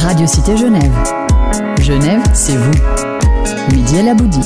Radio Cité Genève. Genève, c'est vous. Mehdi El Aboudi.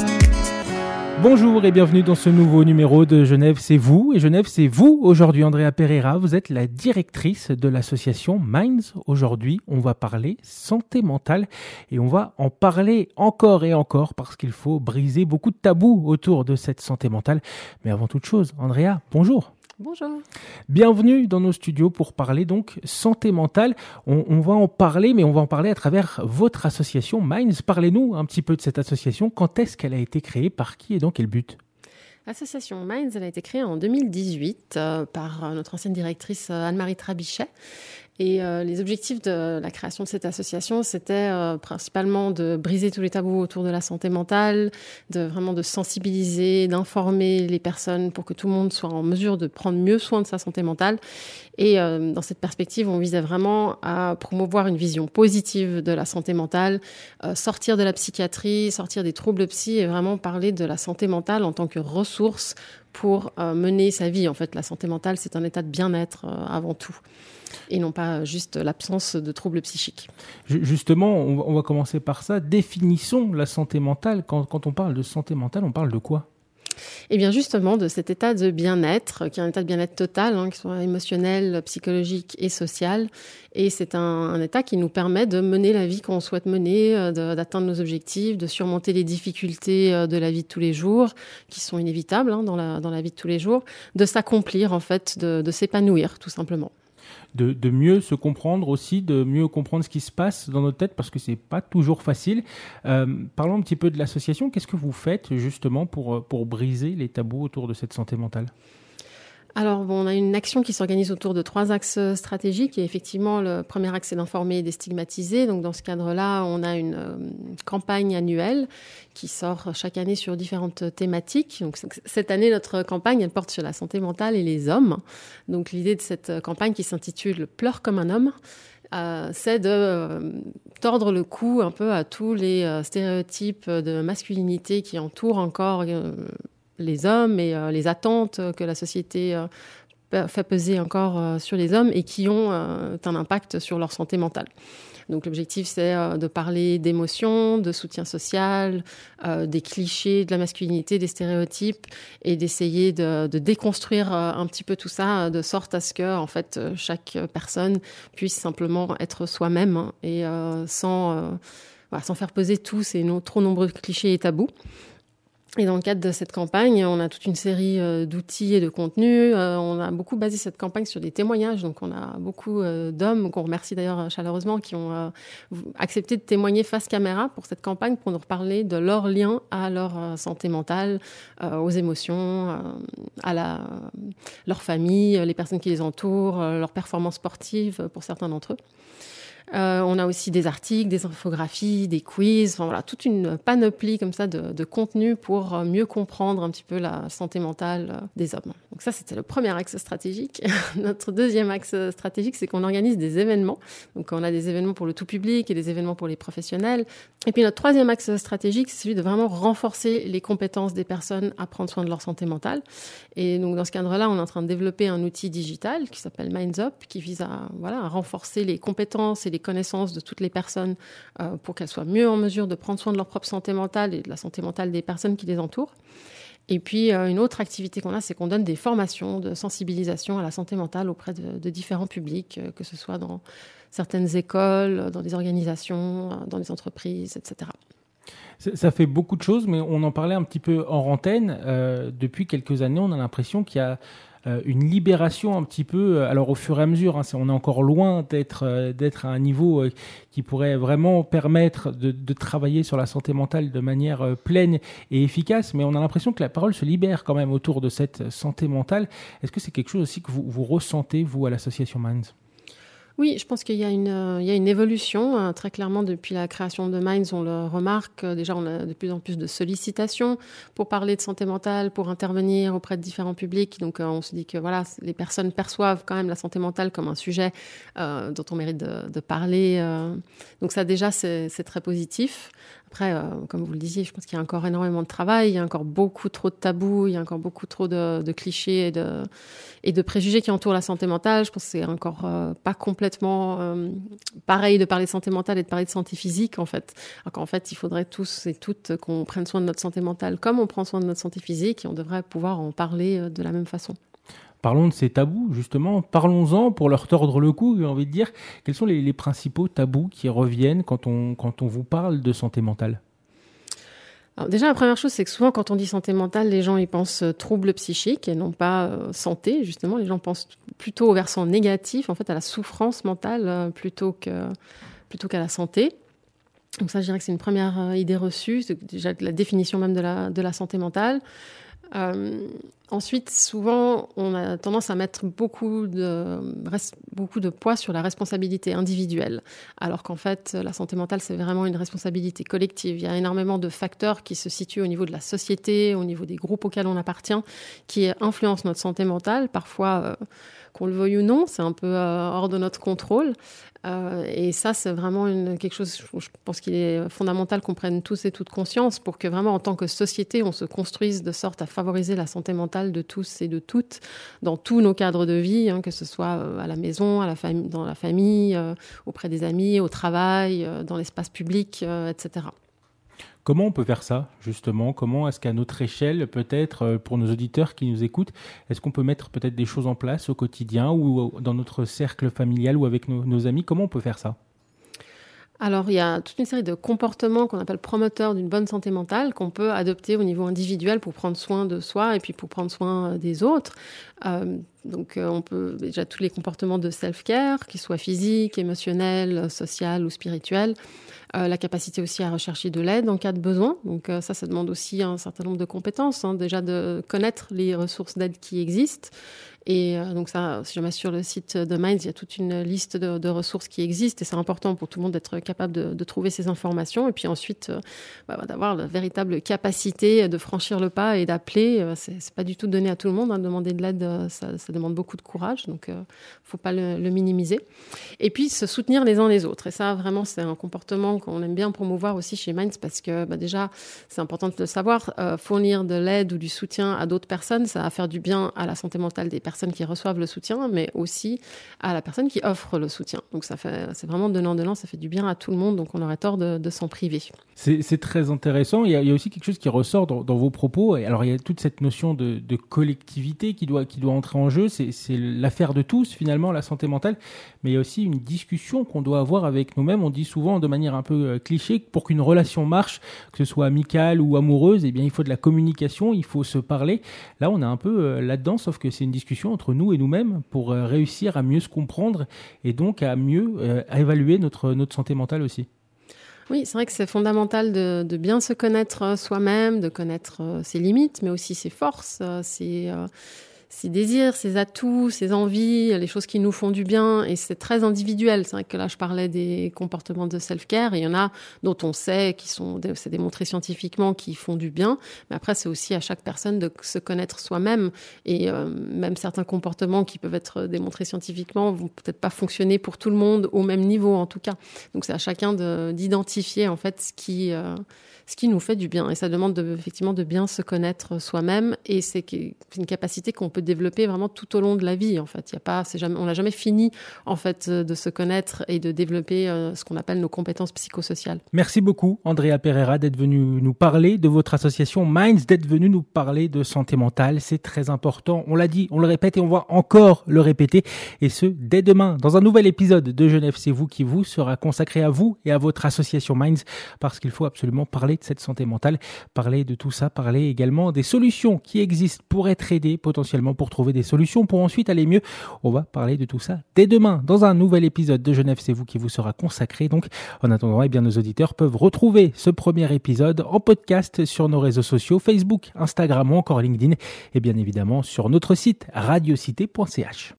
Bonjour et bienvenue dans ce nouveau numéro de Genève, c'est vous. Et Genève, c'est vous. Aujourd'hui, Andrea Pereira, vous êtes la directrice de l'association Minds. Aujourd'hui, on va parler santé mentale et on va en parler encore et encore parce qu'il faut briser beaucoup de tabous autour de cette santé mentale. Mais avant toute chose, Andrea, bonjour. Bonjour. Bienvenue dans nos studios pour parler donc santé mentale. On va en parler, mais on va en parler à travers votre association Minds. Parlez-nous un petit peu de cette association. Quand est-ce qu'elle a été créée, par qui et dans quel but ? L'association Minds, elle a été créée en 2018 par notre ancienne directrice Anne-Marie Trabichet. Et les objectifs de la création de cette association, c'était principalement de briser tous les tabous autour de la santé mentale, de sensibiliser, d'informer les personnes pour que tout le monde soit en mesure de prendre mieux soin de sa santé mentale. Et dans cette perspective, on visait vraiment à promouvoir une vision positive de la santé mentale, sortir de la psychiatrie, sortir des troubles psy et vraiment parler de la santé mentale en tant que ressource pour mener sa vie. En fait, la santé mentale, c'est un état de bien-être avant tout. Et non pas juste l'absence de troubles psychiques. Justement, on va commencer par ça. Définissons la santé mentale. Quand on parle de santé mentale, on parle de quoi ? Eh bien justement, de cet état de bien-être, qui est un état de bien-être total, qui soit émotionnel, psychologique et social. Et c'est un état qui nous permet de mener la vie qu'on souhaite mener, d'atteindre nos objectifs, de surmonter les difficultés de la vie de tous les jours, qui sont inévitables dans la vie de tous les jours, de s'accomplir en fait, de s'épanouir tout simplement. De mieux se comprendre aussi, de mieux comprendre ce qui se passe dans notre tête, parce que c'est pas toujours facile. Parlons un petit peu de l'association. Qu'est-ce que vous faites justement pour briser les tabous autour de cette santé mentale ? Alors, on a une action qui s'organise autour de 3 axes stratégiques. Et effectivement, le premier axe, c'est d'informer et déstigmatiser. Donc, dans ce cadre-là, on a une campagne annuelle qui sort chaque année sur différentes thématiques. Donc, cette année, notre campagne, elle porte sur la santé mentale et les hommes. Donc, l'idée de cette campagne qui s'intitule « Pleure comme un homme », c'est de tordre le cou un peu à tous les stéréotypes de masculinité qui entourent encore les hommes et les attentes que la société fait peser encore sur les hommes et qui ont un impact sur leur santé mentale. Donc l'objectif, c'est de parler d'émotions, de soutien social, des clichés de la masculinité, des stéréotypes et d'essayer de déconstruire un petit peu tout ça de sorte à ce que en fait, chaque personne puisse simplement être soi-même et sans faire peser tous ces trop nombreux clichés et tabous. Et dans le cadre de cette campagne, on a toute une série d'outils et de contenus. On a beaucoup basé cette campagne sur des témoignages. Donc, on a beaucoup d'hommes, qu'on remercie d'ailleurs chaleureusement, qui ont accepté de témoigner face caméra pour cette campagne, pour nous reparler de leur lien à leur santé mentale, aux émotions, à leur famille, les personnes qui les entourent, leurs performances sportives pour certains d'entre eux. On a aussi des articles, des infographies, des quiz, toute une panoplie comme ça de contenu pour mieux comprendre un petit peu la santé mentale des hommes. Donc ça, c'était le premier axe stratégique. Notre deuxième axe stratégique, c'est qu'on organise des événements. Donc on a des événements pour le tout public et des événements pour les professionnels. Et puis notre troisième axe stratégique, c'est celui de vraiment renforcer les compétences des personnes à prendre soin de leur santé mentale. Et donc dans ce cadre-là, on est en train de développer un outil digital qui s'appelle Minds Up, qui vise à renforcer les compétences et les connaissances de toutes les personnes pour qu'elles soient mieux en mesure de prendre soin de leur propre santé mentale et de la santé mentale des personnes qui les entourent. Et puis, une autre activité qu'on a, c'est qu'on donne des formations de sensibilisation à la santé mentale auprès de différents publics, que ce soit dans certaines écoles, dans des organisations, dans des entreprises, etc. Ça fait beaucoup de choses, mais on en parlait un petit peu hors antenne. Depuis quelques années, on a l'impression qu'il y a une libération un petit peu, alors au fur et à mesure, on est encore loin d'être à un niveau qui pourrait vraiment permettre de travailler sur la santé mentale de manière pleine et efficace, mais on a l'impression que la parole se libère quand même autour de cette santé mentale. Est-ce que c'est quelque chose aussi que vous ressentez, vous, à l'association Minds ? Oui, je pense qu'il y a une évolution. Très clairement, depuis la création de Minds, on le remarque. Déjà, on a de plus en plus de sollicitations pour parler de santé mentale, pour intervenir auprès de différents publics. Donc, on se dit que les personnes perçoivent quand même la santé mentale comme un sujet dont on mérite de parler. Donc ça, déjà, c'est très positif. Après, comme vous le disiez, je pense qu'il y a encore énormément de travail, il y a encore beaucoup trop de tabous, il y a encore beaucoup trop de clichés et de préjugés qui entourent la santé mentale. Je pense que c'est encore pas complètement complètement pareil de parler de santé mentale et de parler de santé physique, en fait. Alors qu'en fait, il faudrait tous et toutes qu'on prenne soin de notre santé mentale comme on prend soin de notre santé physique, et on devrait pouvoir en parler de la même façon. Parlons de ces tabous, justement. Parlons-en pour leur tordre le cou, j'ai envie de dire. Quels sont les principaux tabous qui reviennent quand on vous parle de santé mentale ? Alors déjà, la première chose, c'est que souvent, quand on dit santé mentale, les gens ils pensent troubles psychiques et non pas santé. Justement, les gens pensent plutôt au versant négatif, en fait, à la souffrance mentale plutôt qu'à la santé. Donc ça, je dirais que c'est une première idée reçue, c'est déjà la définition même de la santé mentale. Ensuite, souvent, on a tendance à mettre beaucoup de poids sur la responsabilité individuelle, alors qu'en fait, la santé mentale, c'est vraiment une responsabilité collective. Il y a énormément de facteurs qui se situent au niveau de la société, au niveau des groupes auxquels on appartient, qui influencent notre santé mentale. Parfois, qu'on le veuille ou non, c'est un peu hors de notre contrôle. Et ça, c'est vraiment quelque chose, je pense qu'il est fondamental qu'on prenne tous et toutes conscience pour que vraiment, en tant que société, on se construise de sorte à favoriser la santé mentale de tous et de toutes dans tous nos cadres de vie, que ce soit à la maison, dans la famille, auprès des amis, au travail, dans l'espace public, etc. Comment on peut faire ça, justement ? Comment est-ce qu'à notre échelle, peut-être, pour nos auditeurs qui nous écoutent, est-ce qu'on peut mettre peut-être des choses en place au quotidien ou dans notre cercle familial ou avec nos amis ? Comment on peut faire ça ? Alors, il y a toute une série de comportements qu'on appelle promoteurs d'une bonne santé mentale qu'on peut adopter au niveau individuel pour prendre soin de soi et puis pour prendre soin des autres. Donc, on peut déjà tous les comportements de self-care, qu'ils soient physiques, émotionnels, social ou spirituels. La capacité aussi à rechercher de l'aide en cas de besoin. Donc ça demande aussi un certain nombre de compétences. Déjà de connaître les ressources d'aide qui existent. Et donc ça, si jamais sur le site de Minds, il y a toute une liste de ressources qui existent. Et c'est important pour tout le monde d'être capable de trouver ces informations. Et puis ensuite, d'avoir la véritable capacité de franchir le pas et d'appeler. C'est pas du tout donné à tout le monde. Demander de l'aide, ça demande beaucoup de courage. Donc faut pas le minimiser. Et puis se soutenir les uns les autres. Et ça, vraiment, c'est un comportement qu'on aime bien promouvoir aussi chez Minds parce que déjà, c'est important de le savoir, fournir de l'aide ou du soutien à d'autres personnes, ça va faire du bien à la santé mentale des personnes qui reçoivent le soutien, mais aussi à la personne qui offre le soutien. Donc c'est vraiment donnant-donnant, ça fait du bien à tout le monde, donc on aurait tort de s'en priver. C'est très intéressant. Il y a aussi quelque chose qui ressort dans vos propos. Et alors, il y a toute cette notion de collectivité qui doit entrer en jeu. C'est l'affaire de tous, finalement, la santé mentale. Mais il y a aussi une discussion qu'on doit avoir avec nous-mêmes. On dit souvent, de manière un peu cliché, que pour qu'une relation marche, que ce soit amicale ou amoureuse, eh bien, il faut de la communication, il faut se parler. Là, on est un peu là-dedans, sauf que c'est une discussion entre nous et nous-mêmes pour réussir à mieux se comprendre et donc à mieux à évaluer notre santé mentale aussi. Oui, c'est vrai que c'est fondamental de bien se connaître soi-même, de connaître ses limites, mais aussi ses forces, ses désirs, ses atouts, ses envies, les choses qui nous font du bien. Et c'est très individuel. C'est vrai que là, je parlais des comportements de self-care. Et il y en a dont on sait, c'est démontré scientifiquement, qui font du bien. Mais après, c'est aussi à chaque personne de se connaître soi-même. Et même certains comportements qui peuvent être démontrés scientifiquement vont peut-être pas fonctionner pour tout le monde au même niveau, en tout cas. Donc, c'est à chacun d'identifier, en fait, ce qui nous fait du bien. Et ça demande effectivement de bien se connaître soi-même. Et c'est une capacité qu'on peut développer vraiment tout au long de la vie. En fait, on n'a jamais fini en fait de se connaître et de développer ce qu'on appelle nos compétences psychosociales. Merci beaucoup, Andrea Pereira, d'être venue nous parler de votre association Minds, d'être venue nous parler de santé mentale. C'est très important. On l'a dit, on le répète et on va encore le répéter. Et ce, dès demain, dans un nouvel épisode de Genève, c'est vous qui vous sera consacré à vous et à votre association Minds, parce qu'il faut absolument parler de cette santé mentale, parler de tout ça, parler également des solutions qui existent pour être aidé potentiellement, pour trouver des solutions, pour ensuite aller mieux. On va parler de tout ça dès demain dans un nouvel épisode de Genève, c'est vous qui vous sera consacré. Donc, en attendant, nos auditeurs peuvent retrouver ce premier épisode en podcast sur nos réseaux sociaux, Facebook, Instagram ou encore LinkedIn, et bien évidemment sur notre site radiocité.ch.